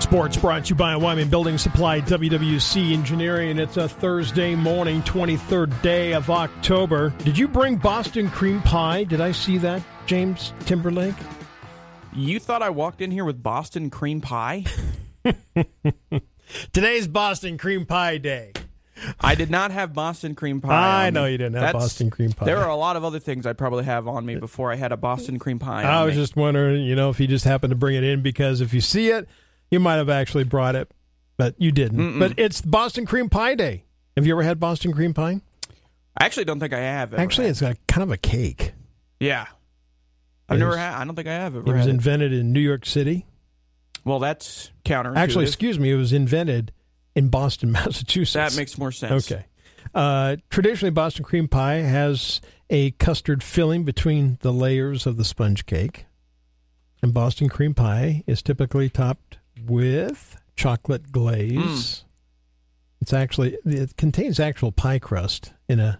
Sports brought to you by Wyman Building Supply, WWC Engineering. It's a Thursday morning, 23rd day of October. Did you bring Boston cream pie? Did I see that, James Timberlake? You thought I walked in here with Boston cream pie? Today's Boston cream pie day. I did not have Boston cream pie. I know you didn't have Boston cream pie. There are a lot of other things I'd probably have on me before I had a Boston cream pie. I was just wondering, if you just happened to bring it in, because if you see it, you might have actually brought it, but you didn't. Mm-mm. But it's Boston cream pie day. Have you ever had Boston cream pie? I actually don't think I have. It's got kind of a cake. Yeah. I don't think I have ever. It was invented in New York City. Well, that's counterintuitive. Actually, excuse me, it was invented in Boston, Massachusetts. That makes more sense. Okay. Traditionally, Boston cream pie has a custard filling between the layers of the sponge cake. And Boston cream pie is typically topped with chocolate glaze. It contains actual pie crust in It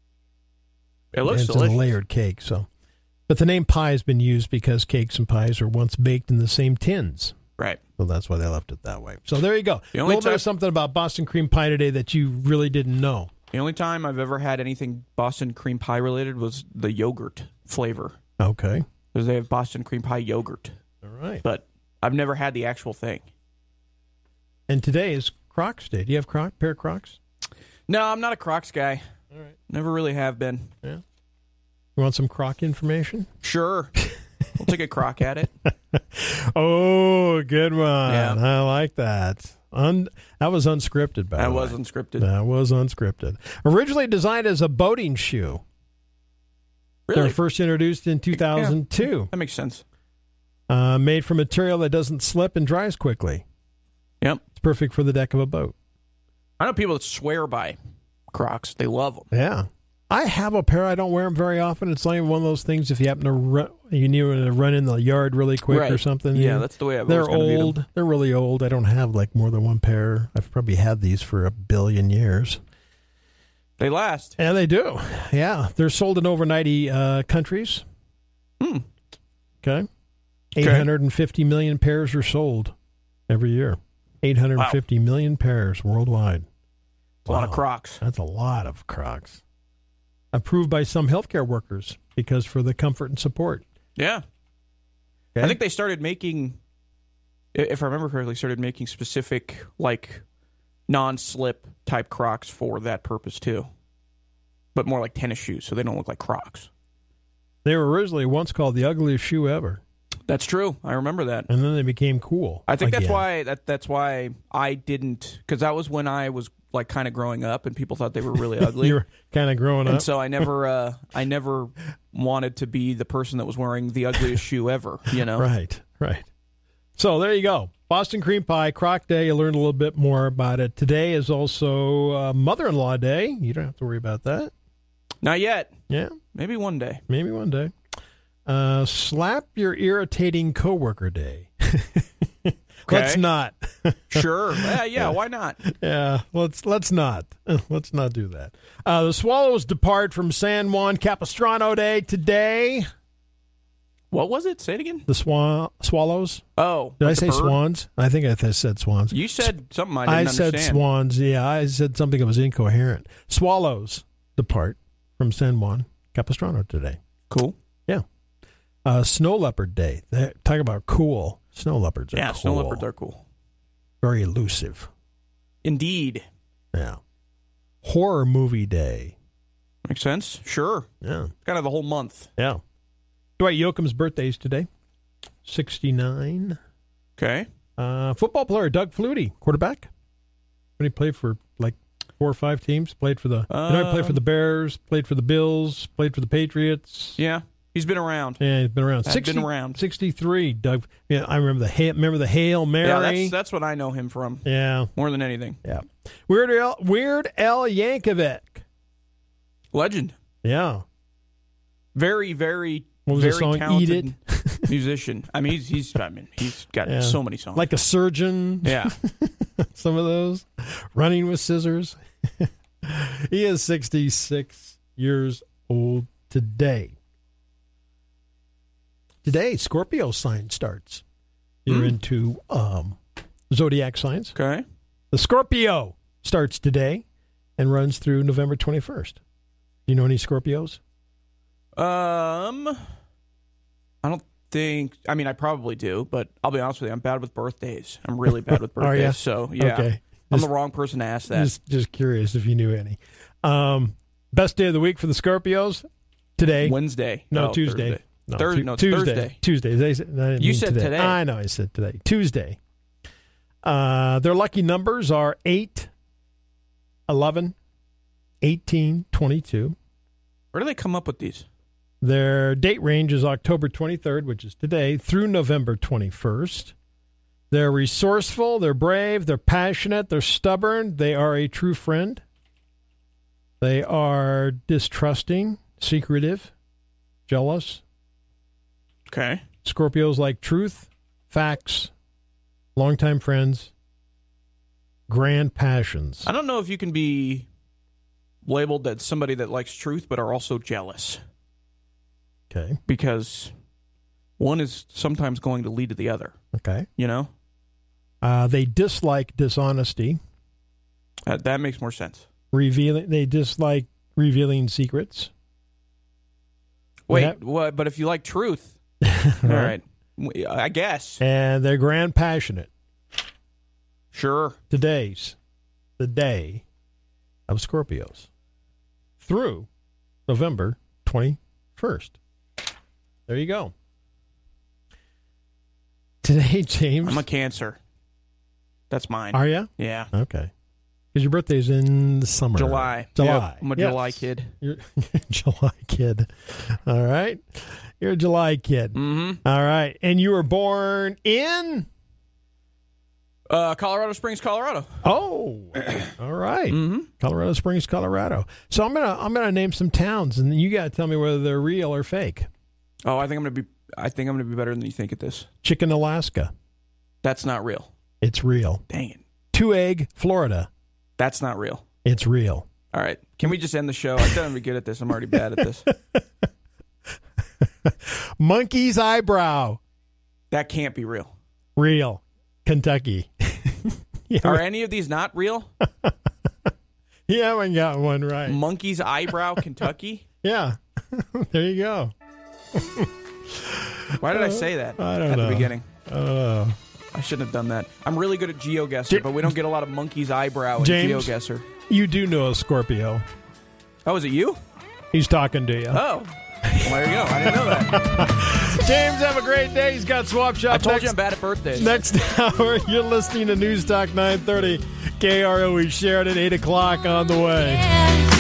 looks delicious. in a layered cake. But the name pie has been used because cakes and pies were once baked in the same tins. Right. So that's why they left it that way. So there you go. A little bit of something about Boston cream pie today that you really didn't know. The only time I've ever had anything Boston cream pie related was the yogurt flavor. Okay. Because they have Boston cream pie yogurt. All right. But I've never had the actual thing. And today is Crocs Day. Do you have pair of Crocs? No, I'm not a Crocs guy. All right. Never really have been. Yeah. You want some Croc information? Sure. We'll take a croc at it. Oh, good one. Yeah. I like that. That was unscripted, by the way. That was unscripted. Originally designed as a boating shoe. Really? They were first introduced in 2002. Yeah, that makes sense. Made from material that doesn't slip and dries quickly. Yep. It's perfect for the deck of a boat. I know people that swear by Crocs. They love them. Yeah. I have a pair. I don't wear them very often. It's like one of those things if you happen to you need to run in the yard really quick or something. Yeah, that's the way I've They're always old. They're really old. I don't have more than one pair. I've probably had these for 1 billion years. They last. And they do. Yeah. They're sold in over 90 countries. Okay. 850 million pairs are sold every year. 850 million pairs worldwide. A lot of Crocs. That's a lot of Crocs. Approved by some healthcare workers because for the comfort and support. Yeah. Okay. I think they started making, if I remember correctly, specific, non-slip type Crocs for that purpose, too. But more like tennis shoes, so they don't look like Crocs. They were originally once called the ugliest shoe ever. That's true. I remember that. And then they became cool. I think that's why I didn't, because that was when I was kind of growing up, and people thought they were really ugly. You were kind of growing up, and so I never wanted to be the person that was wearing the ugliest shoe ever. Right. So there you go. Boston cream pie, Croc Day. You learned a little bit more about it. Today is also Mother-in-Law Day. You don't have to worry about that. Not yet. Yeah. Maybe one day. Slap your irritating coworker day. Okay. Let's not. Sure. Yeah, why not? Yeah, let's not. Let's not do that. The Swallows depart from San Juan Capistrano Day today. What was it? Say it again. The Swallows. Oh. Did I say swans? I think I said swans. You said something I didn't understand. I said swans. Yeah, I said something that was incoherent. Swallows depart from San Juan Capistrano today. Cool. Yeah. Snow Leopard Day. Talk about cool. Snow leopards are cool. Yeah, snow leopards are cool. Very elusive. Indeed. Yeah. Horror Movie Day. Makes sense. Sure. Yeah. Kind of the whole month. Yeah. Dwight Yoakam's birthday is today. 69. Okay. Football player Doug Flutie, quarterback. When he played for 4 or 5 teams, played for the he played for the Bears, played for the Bills, played for the Patriots. Yeah. He's been around. Yeah, he's been around. 63, Doug. Yeah, I remember the Hail Mary. Yeah, that's what I know him from. Yeah. More than anything. Yeah. Weird Al Yankovic. Legend. Yeah. Very, very, what was very the song? talented Eat It? musician. I mean, he's got so many songs. Like a Surgeon. Yeah. Some of those. Running with Scissors. He is 66 years old today. Today, Scorpio sign starts. You're into zodiac signs. Okay. The Scorpio starts today and runs through November 21st. Do you know any Scorpios? I don't think. I mean, I probably do, but I'll be honest with you. I'm bad with birthdays. I'm really bad with birthdays. Are ya? So yeah, Okay. I'm the wrong person to ask that. Just curious if you knew any. Best day of the week for the Scorpios today. Wednesday. No, Oh, Tuesday. Thursday. No, It's Tuesday. Thursday. Tuesday. You said today. I know. I said today. Tuesday. Their lucky numbers are 8, 11, 18, 22. Where do they come up with these? Their date range is October 23rd, which is today, through November 21st. They're resourceful, they're brave, they're passionate, they're stubborn, they are a true friend. They are distrusting, secretive, jealous. Okay. Scorpios like truth, facts, longtime friends, grand passions. I don't know if you can be labeled as somebody that likes truth but are also jealous. Okay. Because one is sometimes going to lead to the other. Okay. You know? They dislike dishonesty. That makes more sense. They dislike revealing secrets. Wait, what? But if you like truth, all right, I guess. And they're grand passionate. Sure. Today's the day of Scorpios through November 21st. There you go. Today, James. I'm a Cancer. That's mine. Are you? Yeah. Okay. Because your birthday's in the summer. July. July. Yep, I'm a July kid. You're a July kid. All right. You're a July kid. Mm-hmm. All right. And you were born in? Colorado Springs, Colorado. Oh. All right. Mm-hmm. Colorado Springs, Colorado. So I'm gonna name some towns, and you got to tell me whether they're real or fake. Oh, I think I'm gonna be better than you think at this. Chicken, Alaska. That's not real. It's real. Dang it. 2 Egg, Florida. That's not real. It's real. All right. Can we just end the show? I said I'm be good at this. I'm already bad at this. Monkey's Eyebrow. That can't be real. Real. Kentucky. Are any of these not real? You haven't got one right. Monkey's Eyebrow, Kentucky? Yeah. There you go. Why did I say that I don't at know. the beginning? Oh. I shouldn't have done that. I'm really good at GeoGuessr, but we don't get a lot of Monkey's Eyebrow in James? GeoGuessr. You do know a Scorpio. Oh, is it you? He's talking to you. Oh. Well, there you go. I didn't know that. James, have a great day. He's got Swap Shop. I told you I'm bad at birthdays. Next hour, you're listening to News Talk 930 KROE Sheridan, 8 o'clock on the way. Yeah.